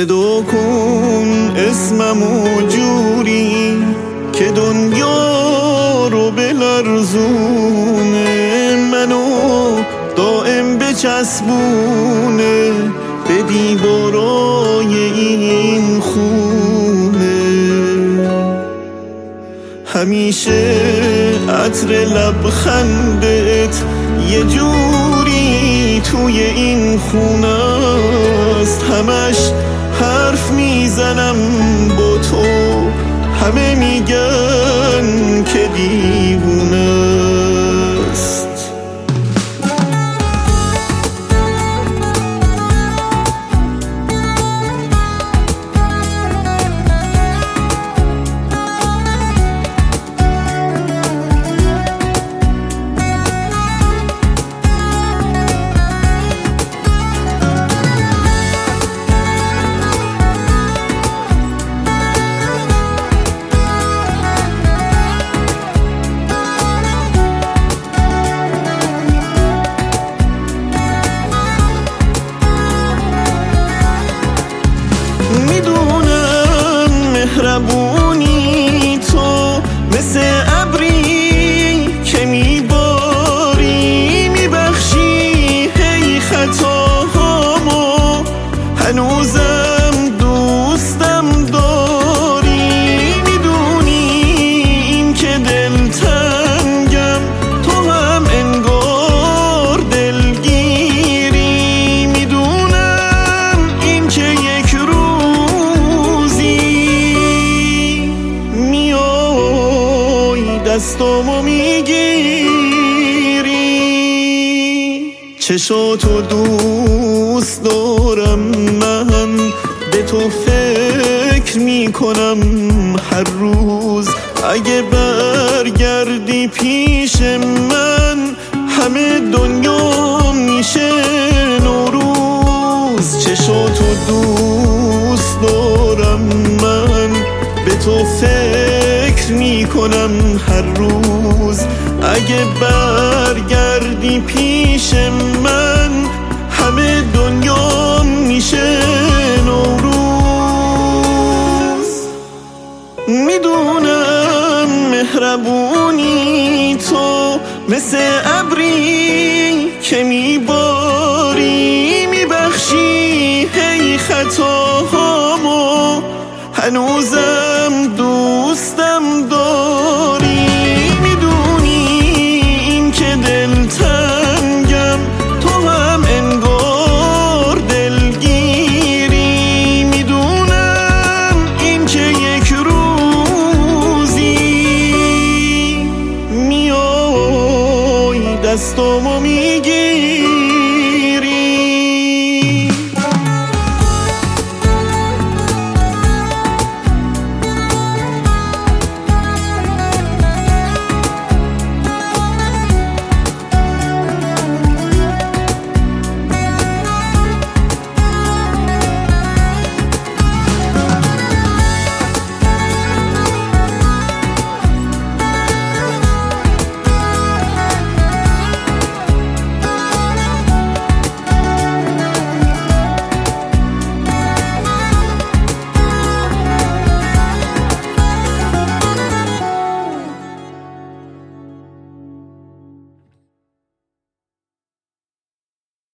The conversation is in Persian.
صدا کن اسممو جوری که دنیا رو بلرزونه، منو دائم بچسبونه به دیوارای این خونه. همیشه عطر لبخندت یه جوری توی این خونه است، همش حرف میزنم با تو، همه میگن که دیوونه است. مهربونی تو مثل ابری که میباری، میبخشی هی خطاهامو، هنوزم دوستم داری. میدونی این که دلتنگم، تو هم انگار دلگیری. میدونم این که یک دستامو میگیری. چشاتو دوست دارم من، به تو فکر میکنم هر روز. اگه برگردی پیش من، همه دنیا میشه نوروز. چشاتو دوست دارم من، به تو فکر میکنم هر روز. اگه برگردی پیش من، همه دنیا میشه نوروز. میدونم مهربونی تو مثل ابری که میباری، میبخشی هی خطاهامو، هنوزم دوستم داری. میدونی این که دلتنگم، تو هم انگار دلگیری. میدونم این که یک روزی میای دستامو میگیری.